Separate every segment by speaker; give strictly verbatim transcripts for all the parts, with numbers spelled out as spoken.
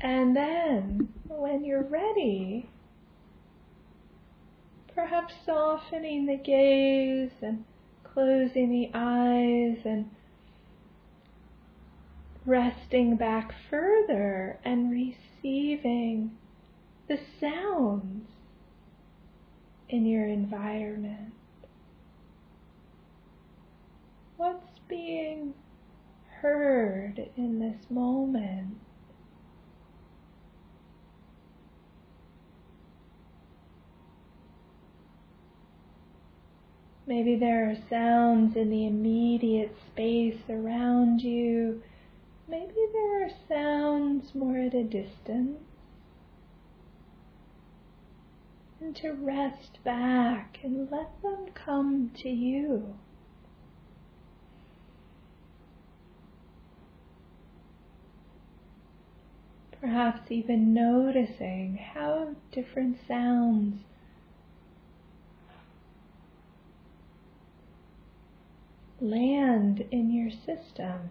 Speaker 1: And then, when you're ready, perhaps softening the gaze and closing the eyes and resting back further and receiving the sounds in your environment. What's being heard in this moment? Maybe there are sounds in the immediate space around you. Maybe there are sounds more at a distance. And to rest back and let them come to you. Perhaps even noticing how different sounds land in your system.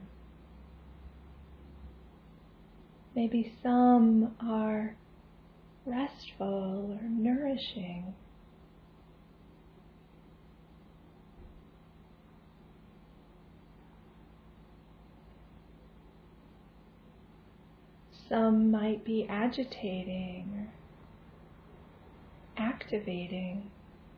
Speaker 1: Maybe some are restful or nourishing. Some might be agitating or activating.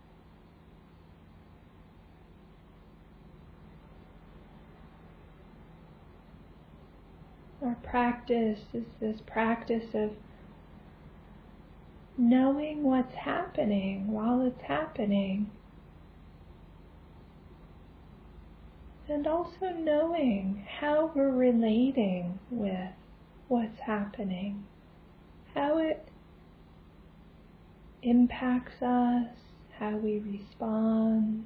Speaker 1: Our practice is this practice of knowing what's happening while it's happening, and also knowing how we're relating with what's happening, how it impacts us, how we respond.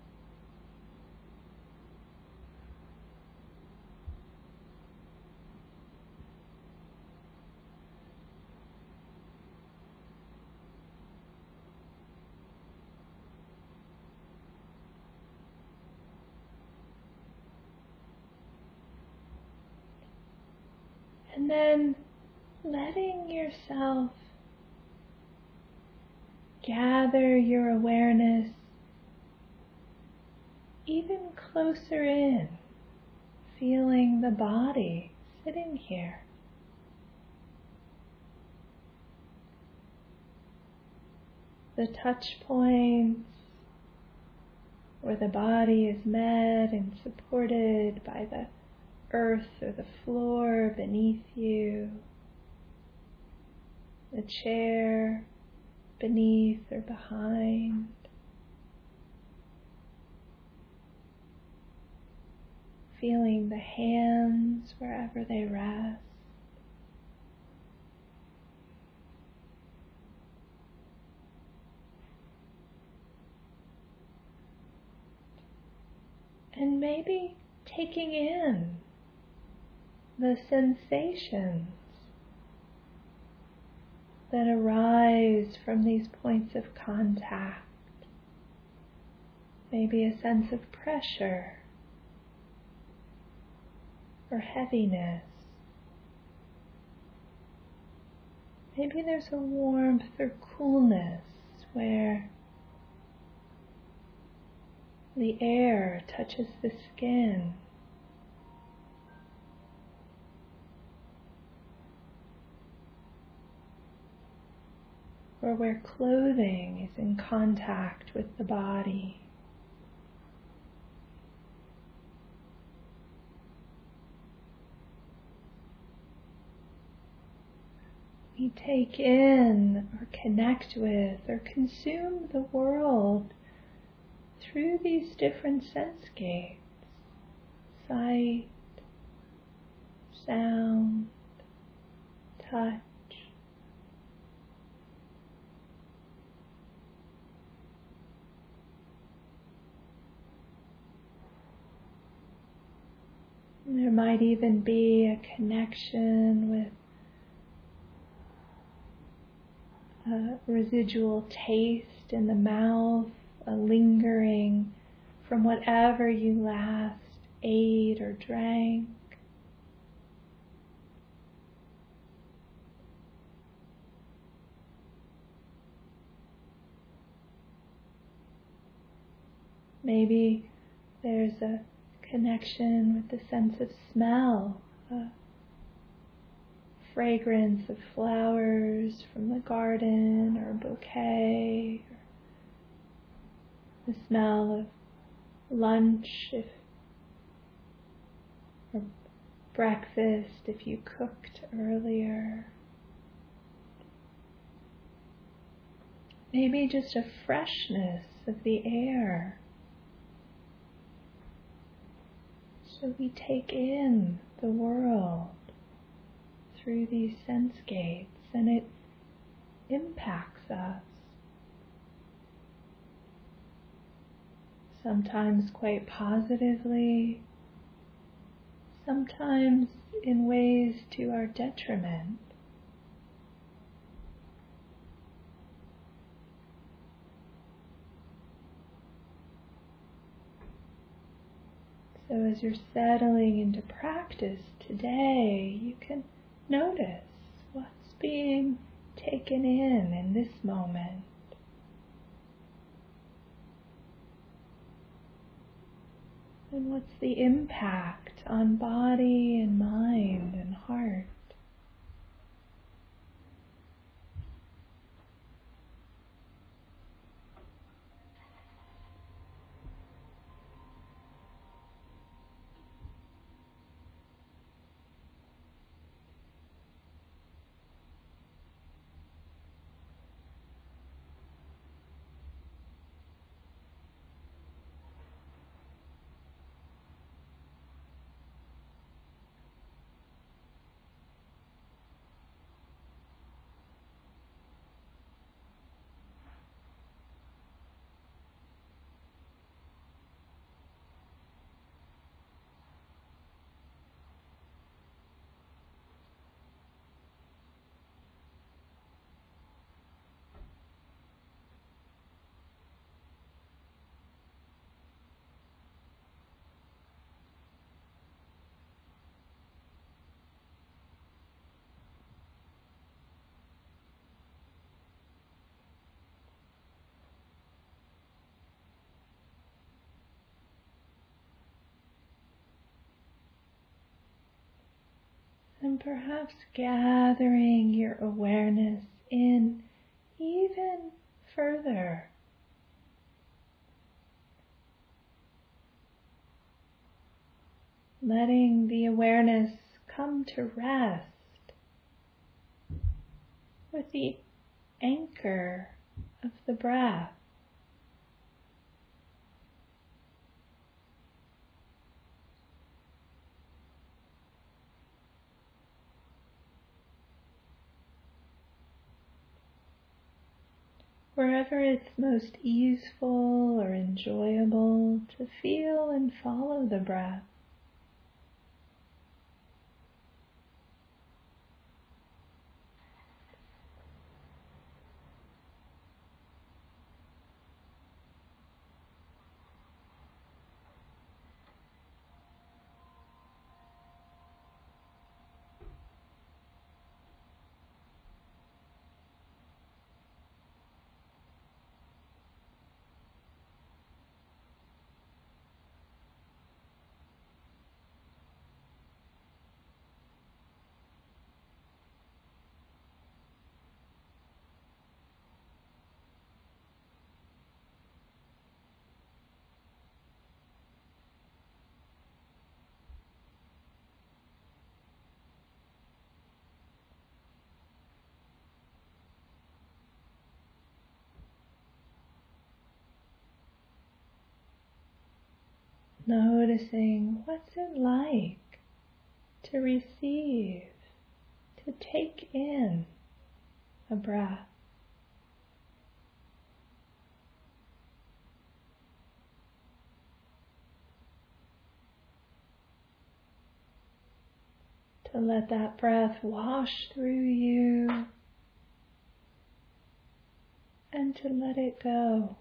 Speaker 1: And then letting yourself gather your awareness even closer in, feeling the body sitting here. The touch points where the body is met and supported by the earth or the floor beneath you, the chair beneath or behind. Feeling the hands wherever they rest. And maybe taking in the sensations that arise from these points of contact. Maybe a sense of pressure or heaviness. Maybe there's a warmth or coolness where the air touches the skin. Or where clothing is in contact with the body. We take in or connect with or consume the world through these different sense gates: sight, sound, touch. There might even be a connection with a residual taste in the mouth, a lingering from whatever you last ate or drank. Maybe there's a connection with the sense of smell, a fragrance of flowers from the garden or a bouquet, or the smell of lunch if or breakfast if you cooked earlier. Maybe just a freshness of the air. So we take in the world through these sense gates, and it impacts us. Sometimes quite positively, sometimes in ways to our detriment. So as you're settling into practice today, you can notice what's being taken in in this moment. And what's the impact on body and mind and heart? And perhaps gathering your awareness in even further. Letting the awareness come to rest with the anchor of the breath. Wherever it's most easeful or enjoyable to feel and follow the breath. Noticing what's it like to receive, to take in a breath. To let that breath wash through you and to let it go.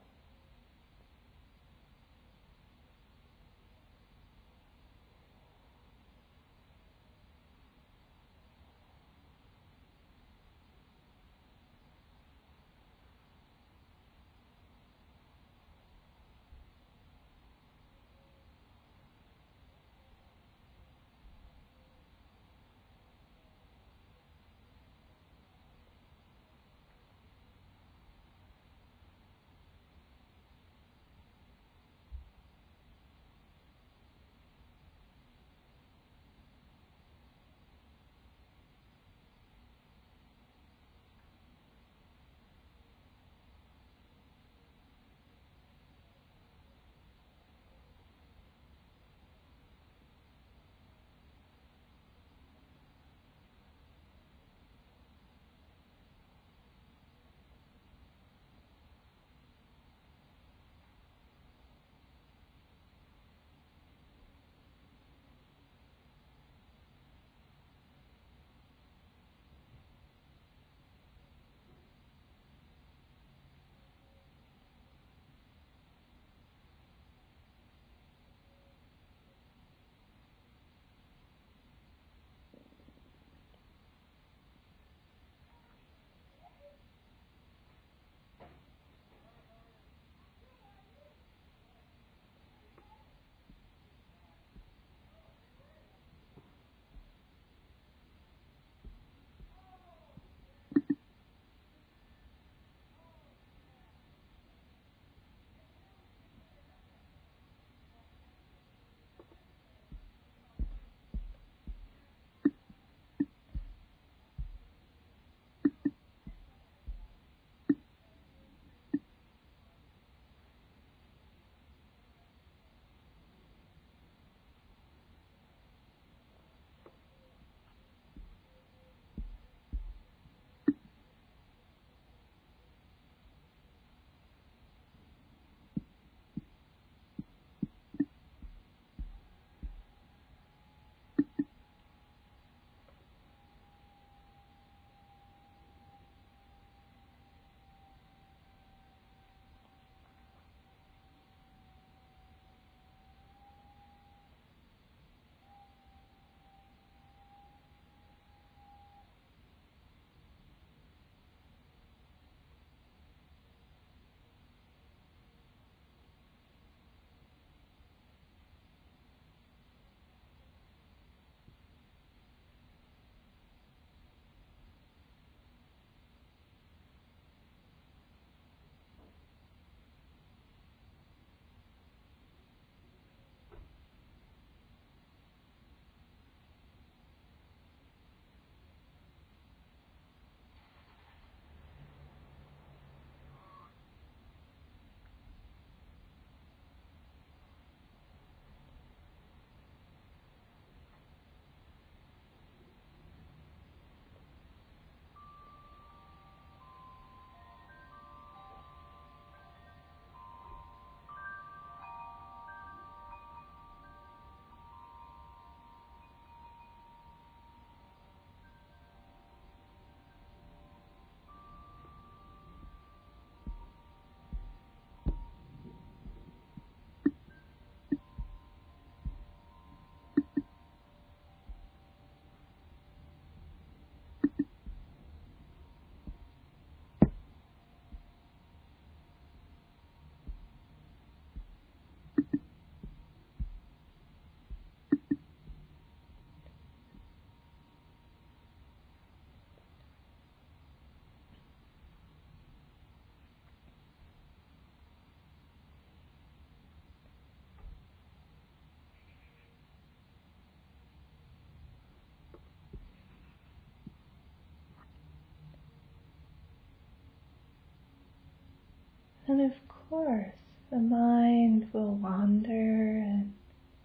Speaker 1: And of course, the mind will wander, and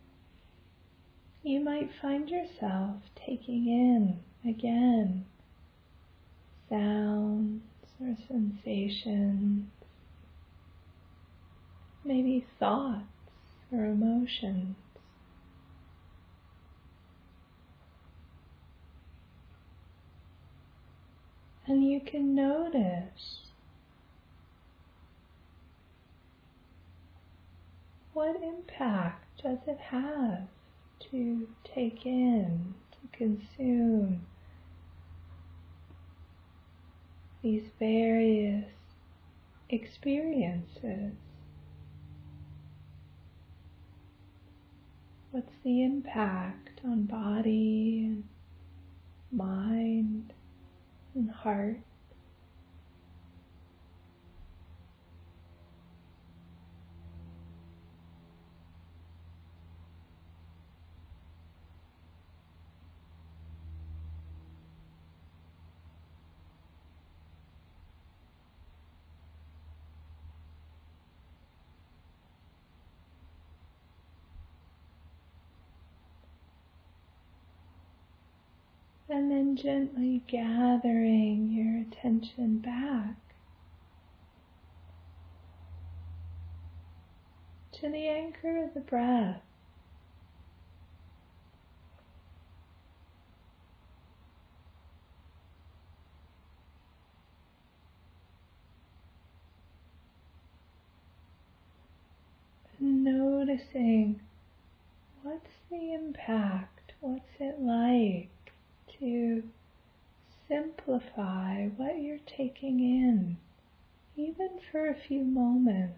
Speaker 1: you might find yourself taking in again sounds or sensations, maybe thoughts or emotions. And you can notice what impact does it have to take in, to consume these various experiences. What's the impact on body and mind and heart? And then gently gathering your attention back to the anchor of the breath. And noticing what's the impact, what's it like to simplify what you're taking in, even for a few moments.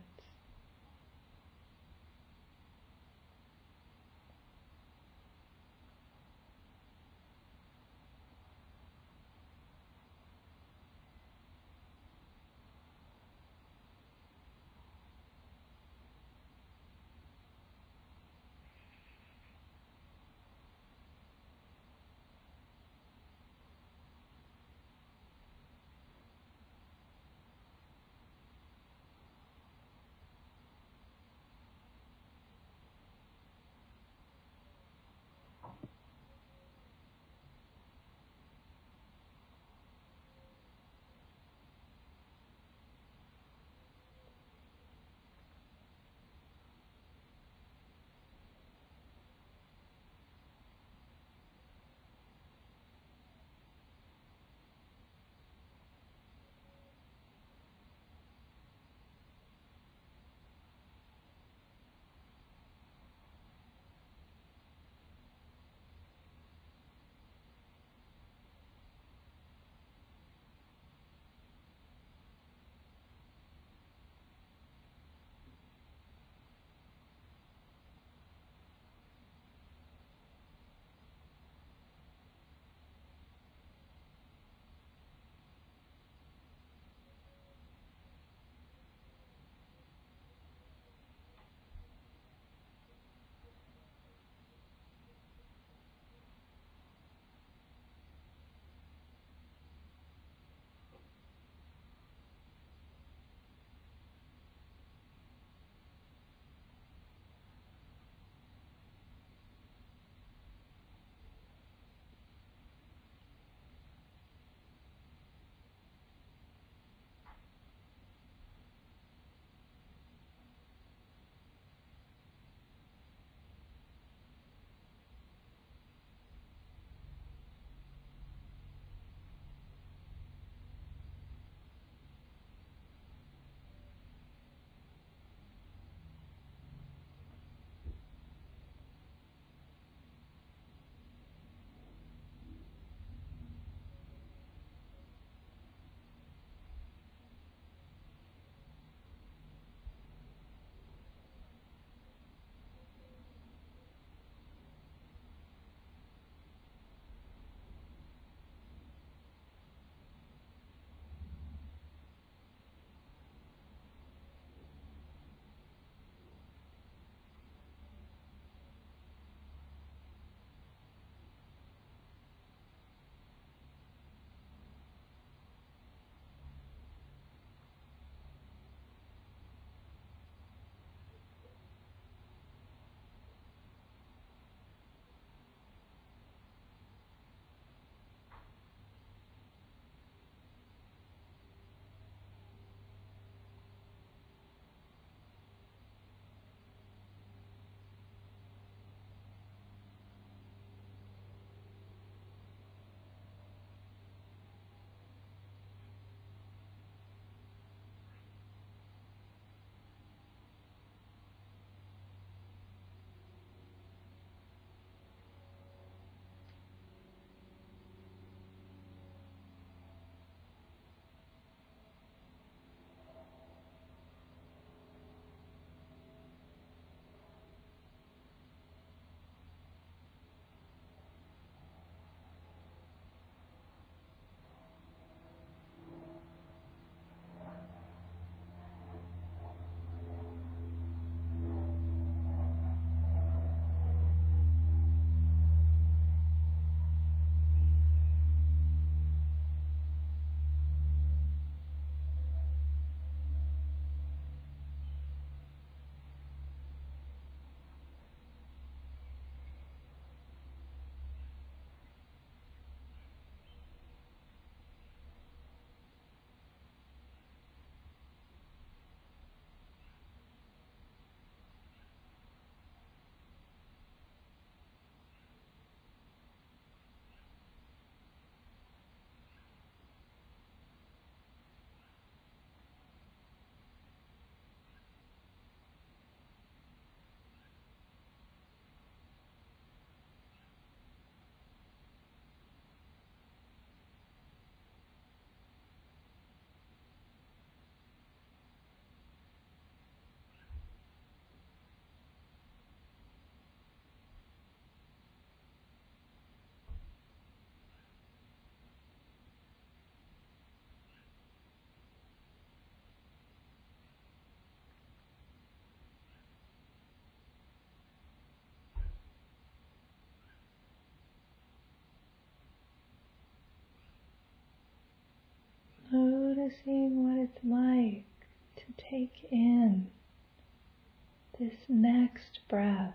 Speaker 1: noticing what it's like to take in this next breath.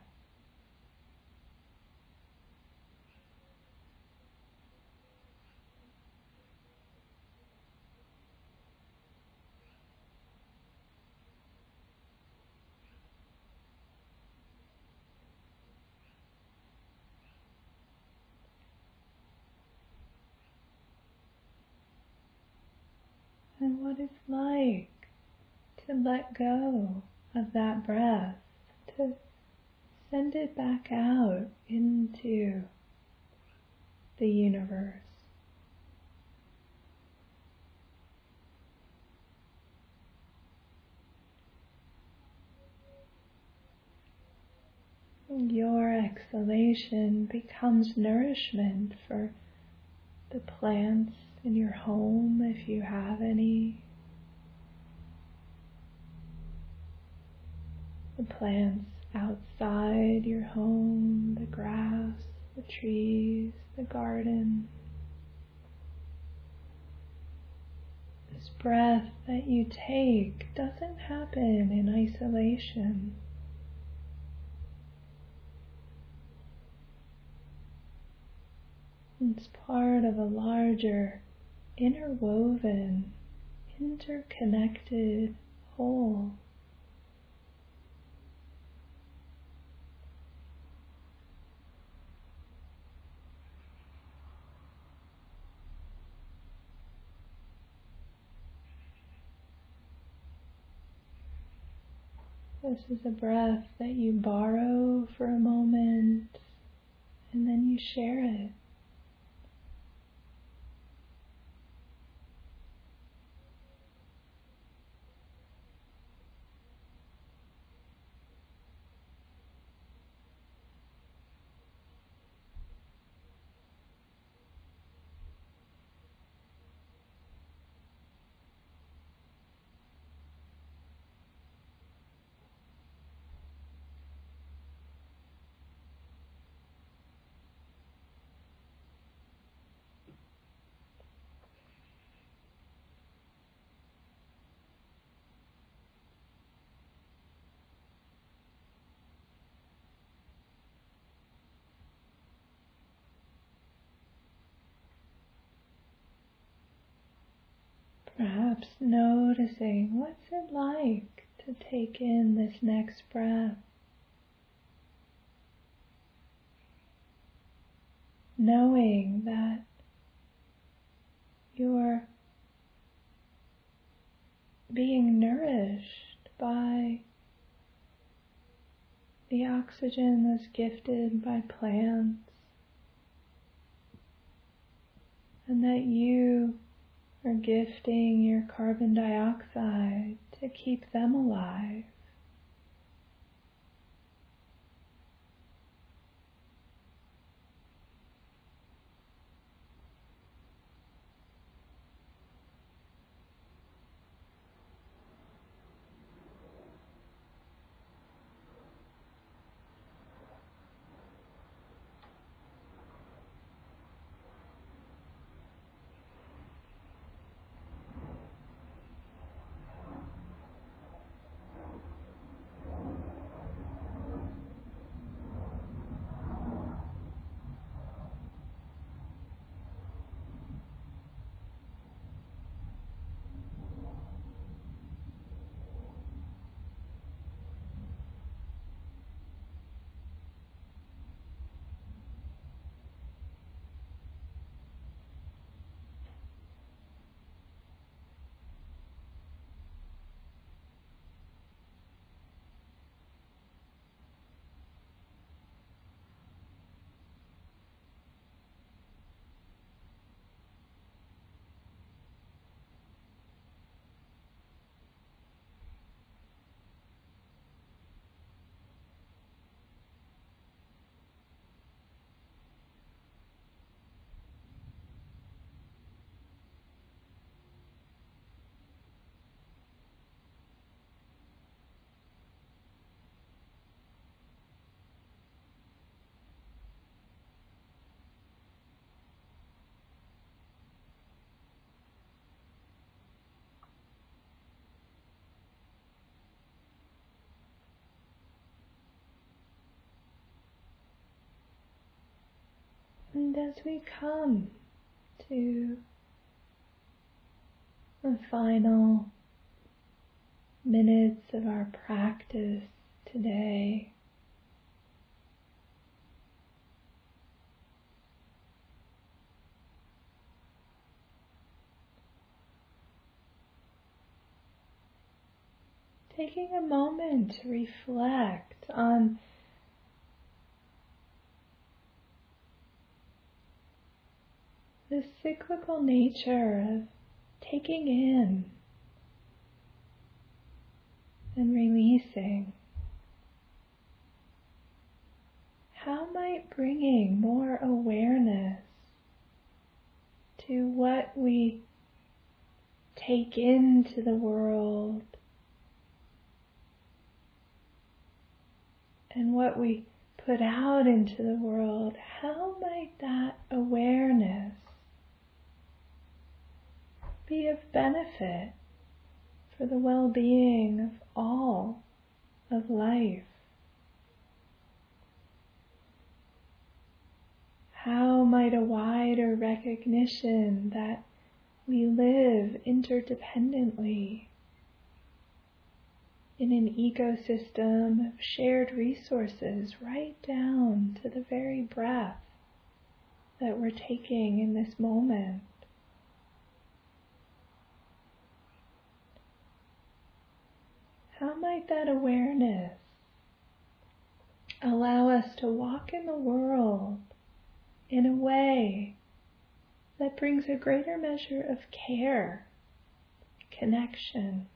Speaker 1: And what it's like to let go of that breath, to send it back out into the universe. Your exhalation becomes nourishment for the plants in your home, if you have any. The plants outside your home, the grass, the trees, the garden. This breath that you take doesn't happen in isolation. It's part of a larger, interwoven, interconnected whole. This is a breath that you borrow for a moment and then you share it. Perhaps noticing what's it like to take in this next breath. Knowing that you're being nourished by the oxygen that's gifted by plants, and that you are gifting your carbon dioxide to keep them alive. And as we come to the final minutes of our practice today, taking a moment to reflect on the cyclical nature of taking in and releasing. How might bringing more awareness to what we take into the world and what we put out into the world, how might that awareness be of benefit for the well-being of all of life? How might a wider recognition that we live interdependently in an ecosystem of shared resources right down to the very breath that we're taking in this moment, how might that awareness allow us to walk in the world in a way that brings a greater measure of care, connection,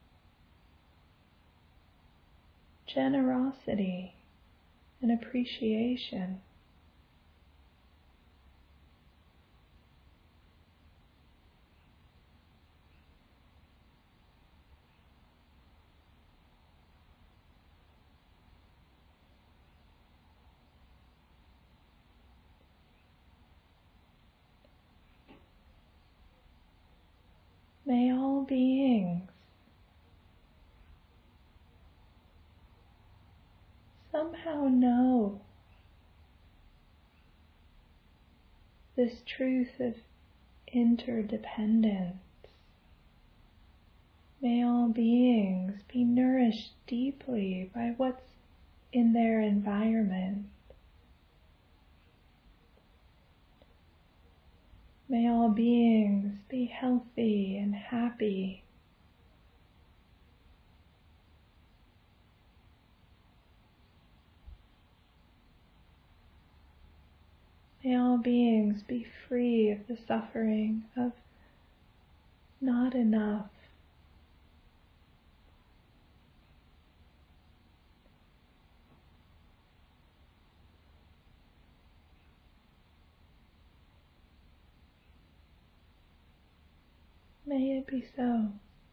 Speaker 1: generosity, and appreciation? May all beings somehow know this truth of interdependence. May all beings be nourished deeply by what's in their environment. May all beings be healthy and happy. May all beings be free of the suffering of not enough. May it be so.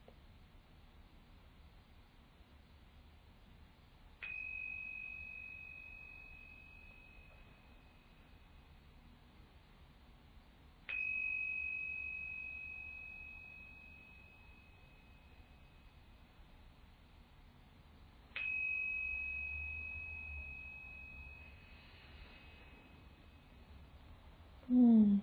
Speaker 1: Hmm.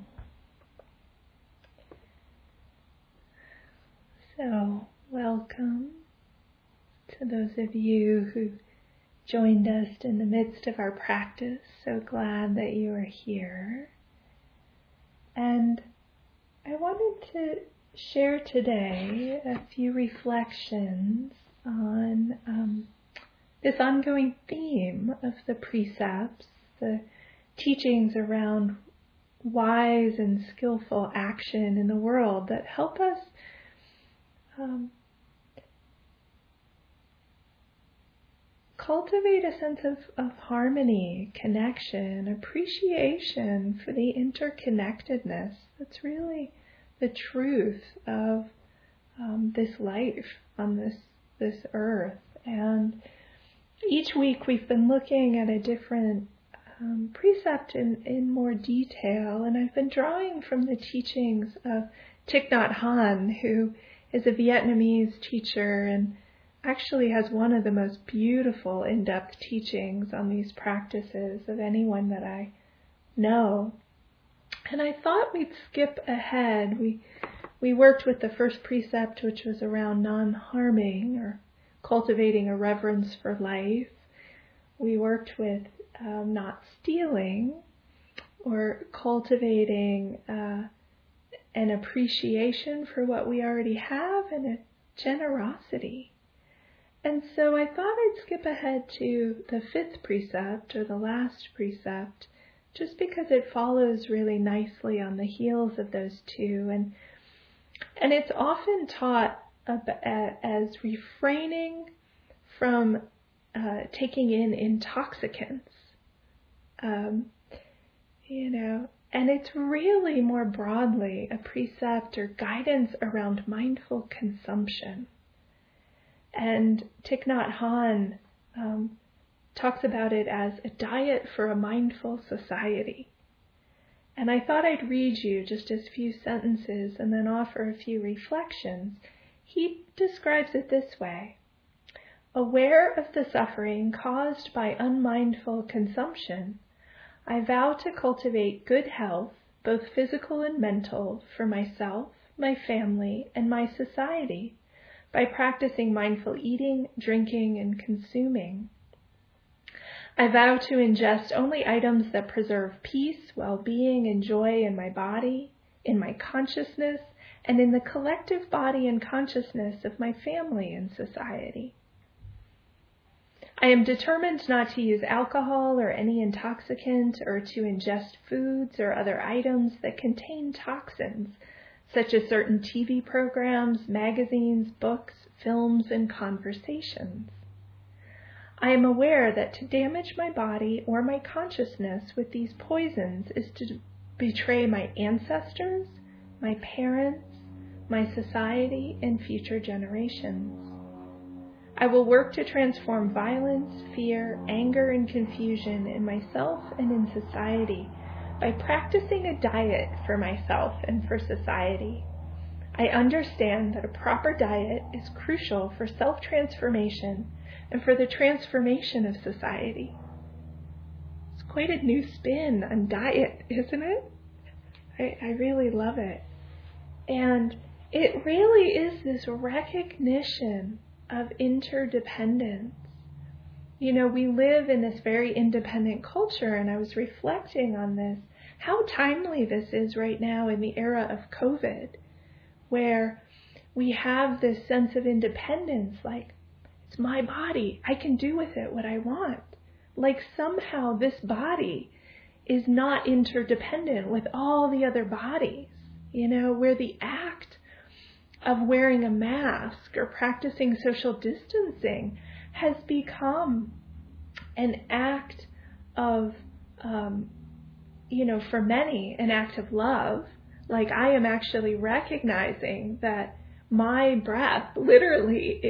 Speaker 1: So, welcome to those of you who joined us in the midst of our practice. So glad that you are here. And I wanted to share today a few reflections on um, this ongoing theme of the precepts, the teachings around wise and skillful action in the world that help us um, cultivate a sense of, of harmony, connection, appreciation for the interconnectedness that's really the truth of um, this life on this this earth. And each week we've been looking at a different um, precept in, in more detail, and I've been drawing from the teachings of Thich Nhat Hanh, who is a Vietnamese teacher and actually has one of the most beautiful in-depth teachings on these practices of anyone that I know. And I thought we'd skip ahead. We we worked with the first precept, which was around non-harming or cultivating a reverence for life. We worked with um, not stealing or cultivating uh, an appreciation for what we already have and a generosity. And so I thought I'd skip ahead to the fifth precept or the last precept, just because it follows really nicely on the heels of those two. And and it's often taught as refraining from uh, taking in intoxicants, um, you know, and it's really more broadly a precept or guidance around mindful consumption. And Thich Nhat Hanh um, talks about it as a diet for a mindful society. And I thought I'd read you just a few sentences and then offer a few reflections. He describes it this way: aware of the suffering caused by unmindful consumption, I vow to cultivate good health, both physical and mental, for myself, my family, and my society, by practicing mindful eating, drinking, and consuming. I vow to ingest only items that preserve peace, well-being, and joy in my body, in my consciousness, and in the collective body and consciousness of my family and society. I am determined not to use alcohol or any intoxicant or to ingest foods or other items that contain toxins, such as certain T V programs, magazines, books, films, and conversations. I am aware that to damage my body or my consciousness with these poisons is to betray my ancestors, my parents, my society, and future generations. I will work to transform violence, fear, anger, and confusion in myself and in society by practicing a diet for myself and for society. I understand that a proper diet is crucial for self-transformation and for the transformation of society. It's quite a new spin on diet, isn't it? I, I really love it. And it really is this recognition of interdependence. You know, we live in this very independent culture, and I was reflecting on this, how timely this is right now in the era of COVID, where we have this sense of independence, like, it's my body, I can do with it what I want. Like somehow this body is not interdependent with all the other bodies, you know, where the act of wearing a mask or practicing social distancing has become an act of, um, you know, for many, an act of love. Like I am actually recognizing that my breath literally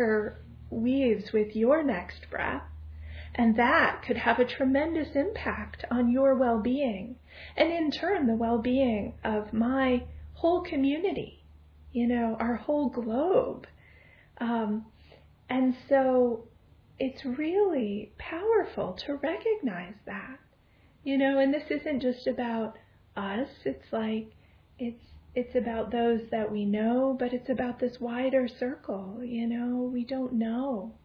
Speaker 1: interweaves with your next breath, and that could have a tremendous impact on your well-being, and in turn the well-being of my whole community, you know, our whole globe. Um, and so it's really powerful to recognize that, you know, and this isn't just about us. It's like, it's, it's about those that we know, but it's about this wider circle, you know, we don't know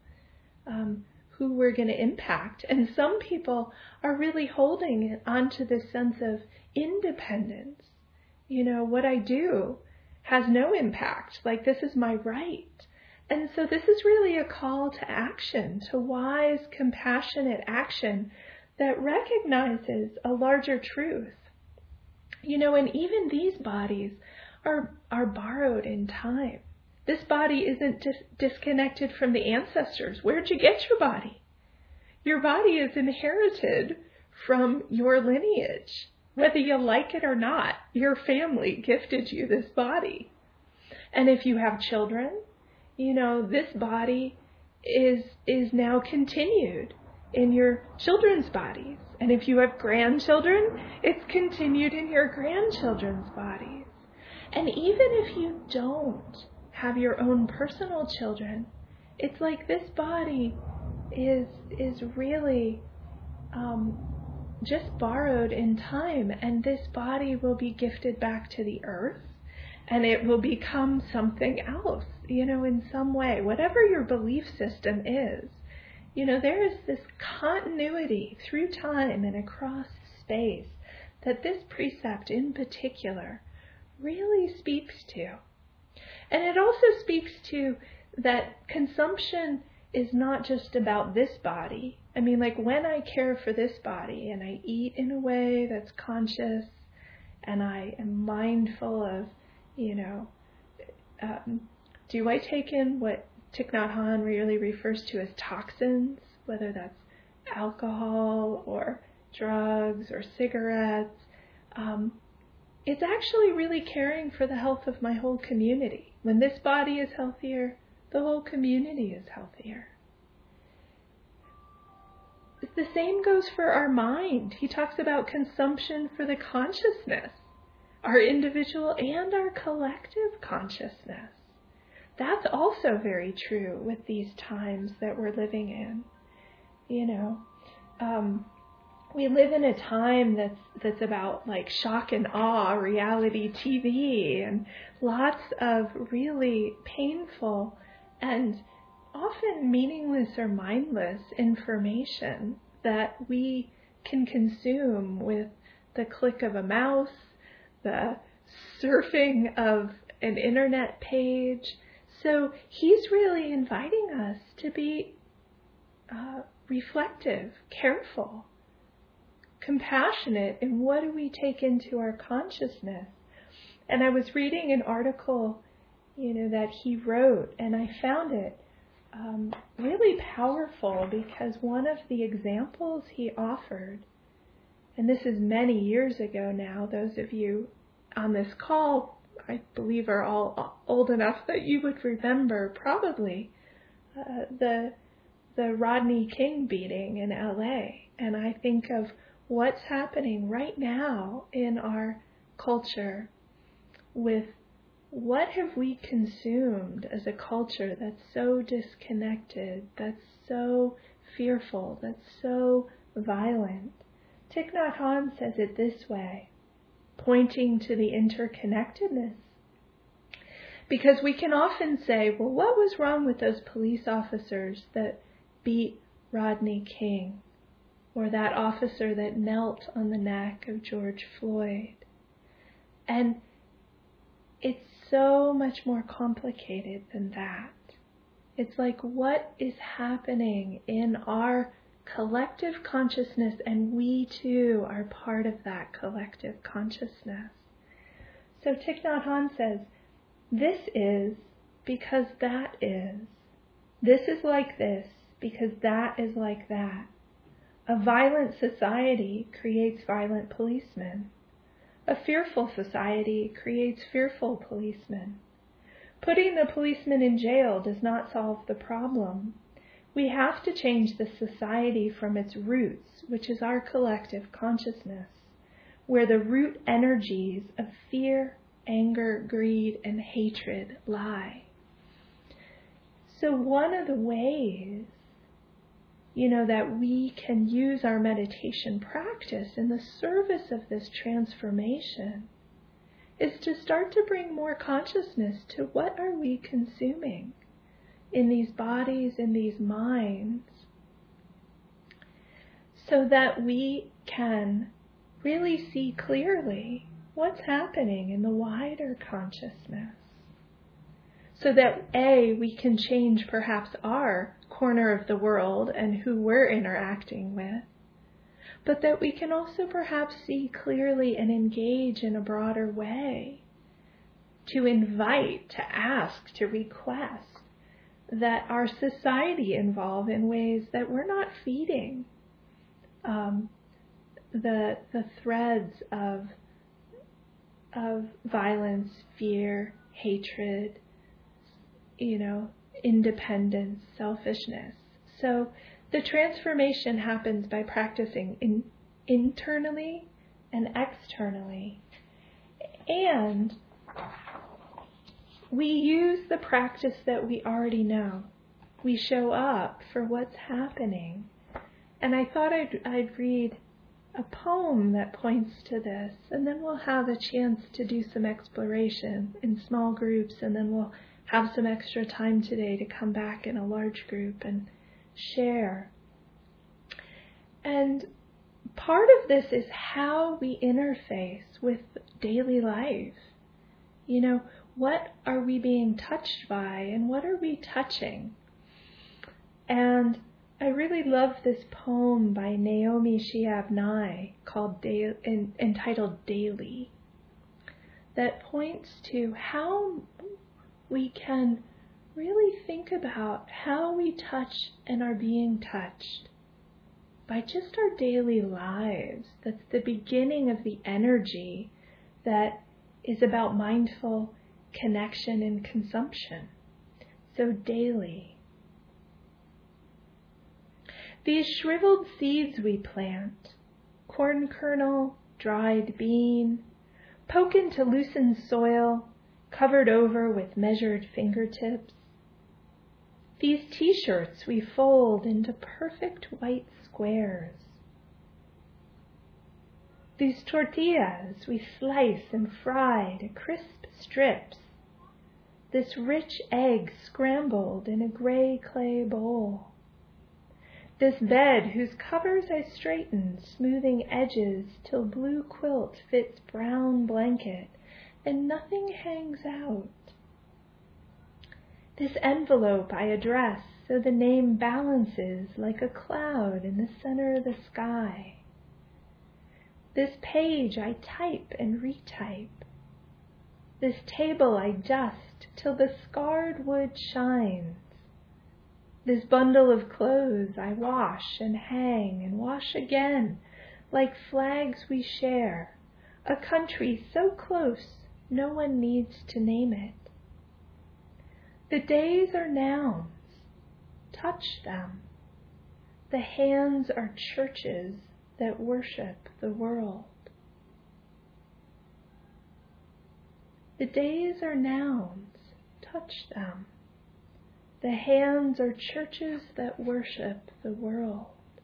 Speaker 1: um, who we're going to impact. And some people are really holding onto this sense of independence. You know, what I do has no impact, like this is my right. And so this is really a call to action, to wise, compassionate action that recognizes a larger truth. You know, and even these bodies are are borrowed in time. This body isn't dis- disconnected from the ancestors. Where'd you get your body? Your body is inherited from your lineage. Whether you like it or not, your family gifted you this body. And if you have children, you know, this body is is now continued in your children's bodies. And if you have grandchildren, it's continued in your grandchildren's bodies. And even if you don't have your own personal children, it's like this body is is really um, just borrowed in time, and this body will be gifted back to the earth, and it will become something else, you know, in some way, whatever your belief system is. You know, there is this continuity through time and across space that this precept in particular really speaks to. And it also speaks to that consumption is not just about this body. I mean, like when I care for this body and I eat in a way that's conscious and I am mindful of, you know, um, do I take in what Thich Nhat Hanh really refers to as toxins, whether that's alcohol or drugs or cigarettes? Um, it's actually really caring for the health of my whole community. When this body is healthier, the whole community is healthier. The same goes for our mind. He talks about consumption for the consciousness, our individual and our collective consciousness. That's also very true with these times that we're living in. You know, um, we live in a time that's that's about like shock and awe, reality T V, and lots of really painful and often meaningless or mindless information that we can consume with the click of a mouse, the surfing of an internet page. So he's really inviting us to be uh, reflective, careful, compassionate in what do we take into our consciousness. And I was reading an article, you know, that he wrote, and I found it um, really powerful because one of the examples he offered, and this is many years ago now, those of you on this call, I believe, are all old enough that you would remember probably uh, the the Rodney King beating in L A. And I think of what's happening right now in our culture with what have we consumed as a culture that's so disconnected, that's so fearful, that's so violent. Thich Nhat Hanh says it this way, pointing to the interconnectedness. Because we can often say, well, what was wrong with those police officers that beat Rodney King, or that officer that knelt on the neck of George Floyd? And it's so much more complicated than that. It's like, what is happening in our collective consciousness, and we too are part of that collective consciousness. So Thich Nhat Hanh says, this is because that is. This is like this because that is like that. A violent society creates violent policemen. A fearful society creates fearful policemen. Putting the policeman in jail does not solve the problem. We have to change the society from its roots, which is our collective consciousness, where the root energies of fear, anger, greed, and hatred lie. So one of the ways, you know, that we can use our meditation practice in the service of this transformation is to start to bring more consciousness to what are we consuming in these bodies, in these minds, so that we can really see clearly what's happening in the wider consciousness. So that A, we can change perhaps our corner of the world and who we're interacting with, but that we can also perhaps see clearly and engage in a broader way, to invite, to ask, to request that our society evolve in ways that we're not feeding um, the the threads of of violence, fear, hatred, you know, independence, selfishness. So the transformation happens by practicing in, internally and externally. And we use the practice that we already know. We show up for what's happening. And I thought I'd, I'd read a poem that points to this, and then we'll have a chance to do some exploration in small groups, and then we'll have some extra time today to come back in a large group and share. And part of this is how we interface with daily life. You know, what are we being touched by, and what are we touching? And I really love this poem by Naomi Shihab Nye called da- in, entitled Daily, that points to how we can really think about how we touch and are being touched by just our daily lives. That's the beginning of the energy that is about mindful connection and consumption. So daily. These shriveled seeds we plant, corn kernel, dried bean, poke into loosened soil, covered over with measured fingertips. These t-shirts we fold into perfect white squares. These tortillas we slice and fry to crisp strips. This rich egg scrambled in a gray clay bowl. This bed whose covers I straighten, smoothing edges till blue quilt fits brown blanket and nothing hangs out. This envelope I address so the name balances like a cloud in the center of the sky. This page I type and retype. This table I dust till the scarred wood shines. This bundle of clothes I wash and hang and wash again, like flags we share, a country so close no one needs to name it. The days are nouns, touch them. The hands are churches that worship the world. The days are nouns, touch them. The hands are churches that worship the world.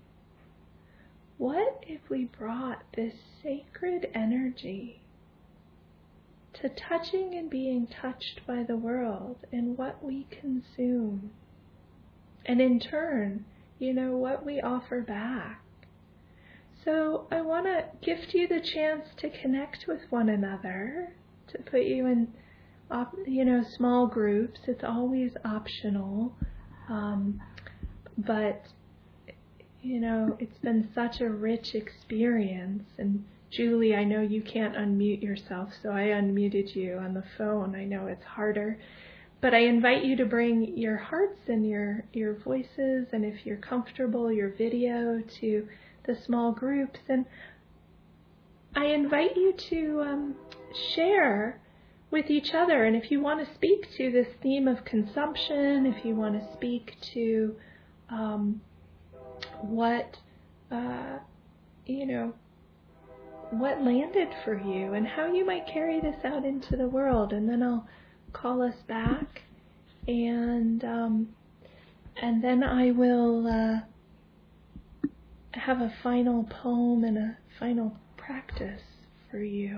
Speaker 1: What if we brought this sacred energy to touching and being touched by the world and what we consume? And in turn, you know, what we offer back. So I want to gift you the chance to connect with one another, to put you in Op, you know, small groups. It's always optional, um, but you know, it's been such a rich experience. And Julie, I know you can't unmute yourself, so I unmuted you on the phone. I know it's harder, but I invite you to bring your hearts and your your voices, and if you're comfortable, your video to the small groups. And I invite you to um, share with each other. And if you want to speak to this theme of consumption, if you want to speak to um, what, uh, you know, what landed for you and how you might carry this out into the world. And then I'll call us back, and um, and then I will uh, have a final poem and a final practice for you.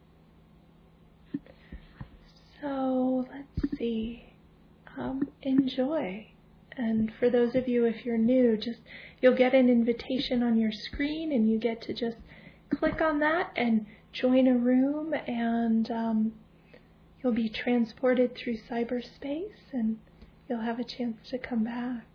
Speaker 1: So let's see, um, enjoy. And for those of you, if you're new, just you'll get an invitation on your screen, and you get to just click on that and join a room, and um, you'll be transported through cyberspace, and you'll have a chance to come back.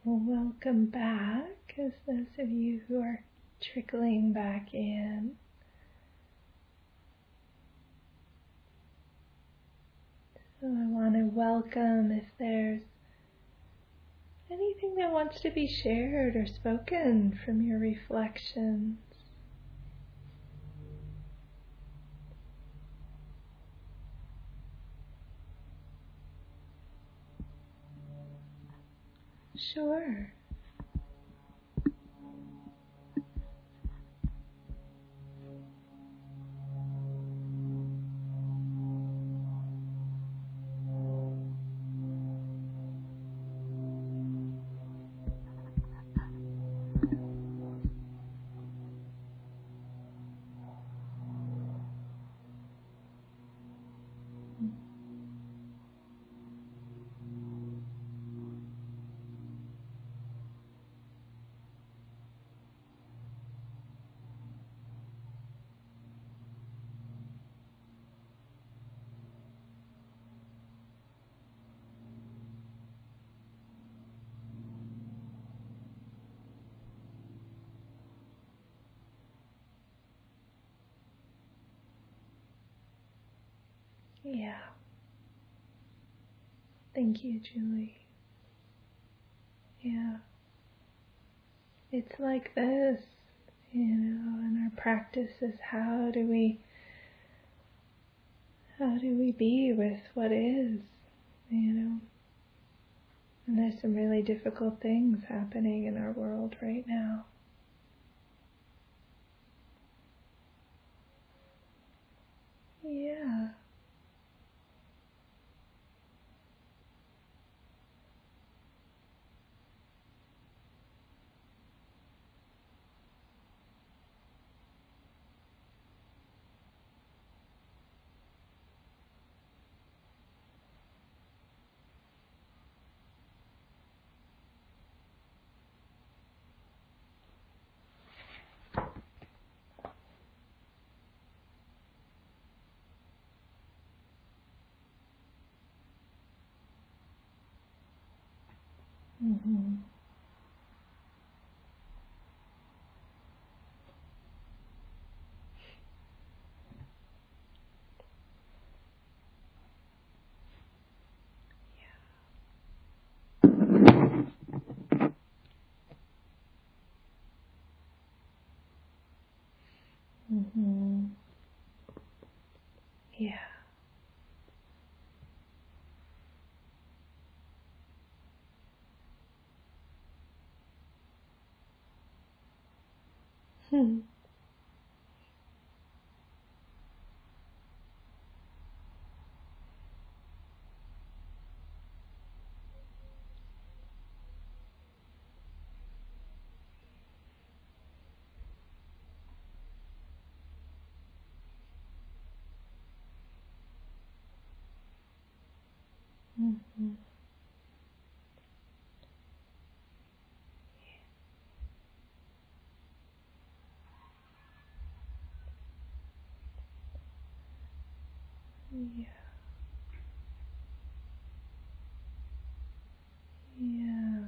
Speaker 1: Well, welcome back, as those of you who are trickling back in. So I want to welcome if there's anything that wants to be shared or spoken from your reflections. Sure. Yeah. Thank you, Julie. Yeah. It's like this, you know, in our practices, how do we, how do we be with what is, you know? And there's some really difficult things happening in our world right now. Yeah. Mm-hmm. Mm-hmm. Yeah. Hmm. Mm-hmm. Yeah. Yeah.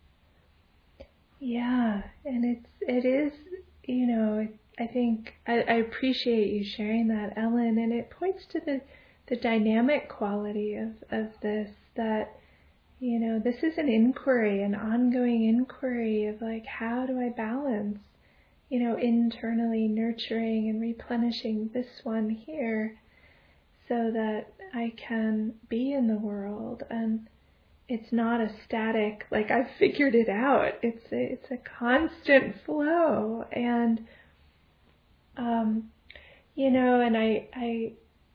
Speaker 1: Yeah. And it's, it is, you know, it, I think I, I appreciate you sharing that, Ellen, and it points to the, the dynamic quality of, of this, that, you know, this is an inquiry, an ongoing inquiry of like, how do I balance, you know, internally nurturing and replenishing this one here so that I can be in the world. And it's not a static, like I've figured it out. It's a, it's a constant flow. And, um, you know, and I, I,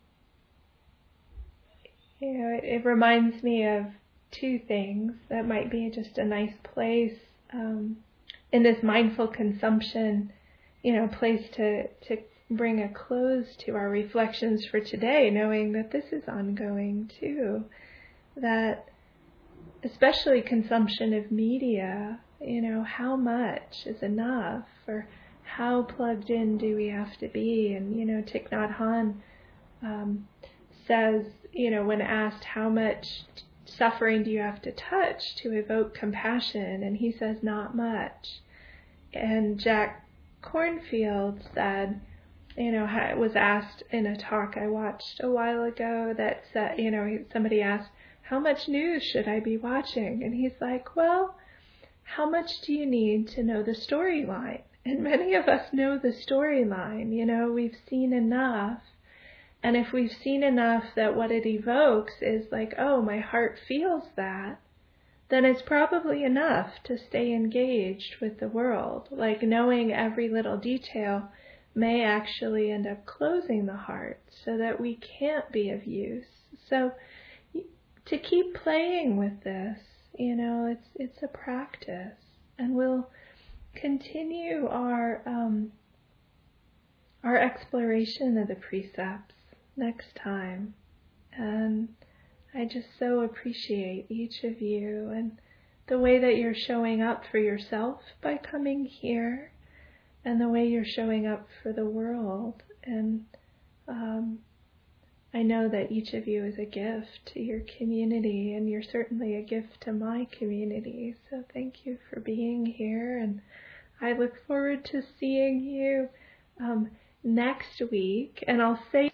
Speaker 1: you know, it, it reminds me of two things that might be just a nice place, um, in this mindful consumption, you know, place to, to bring a close to our reflections for today, knowing that this is ongoing too, that especially consumption of media, you know, how much is enough, or how plugged in do we have to be? And, you know, Thich Nhat Hanh um, says, you know, when asked how much suffering do you have to touch to evoke compassion? And he says, not much. And Jack Kornfield said, you know, was asked in a talk I watched a while ago that said, you know, somebody asked, how much news should I be watching? And he's like, well, how much do you need to know the storyline? And many of us know the storyline. You know, we've seen enough. And if we've seen enough that what it evokes is like, oh, my heart feels that, then it's probably enough to stay engaged with the world. Like knowing every little detail may actually end up closing the heart so that we can't be of use. So to keep playing with this, you know, it's it's a practice, and we'll continue our um, our exploration of the precepts next time. And I just so appreciate each of you and the way that you're showing up for yourself by coming here, and the way you're showing up for the world. And um, I know that each of you is a gift to your community, and you're certainly a gift to my community. So thank you for being here, and I look forward to seeing you um, next week. And I'll say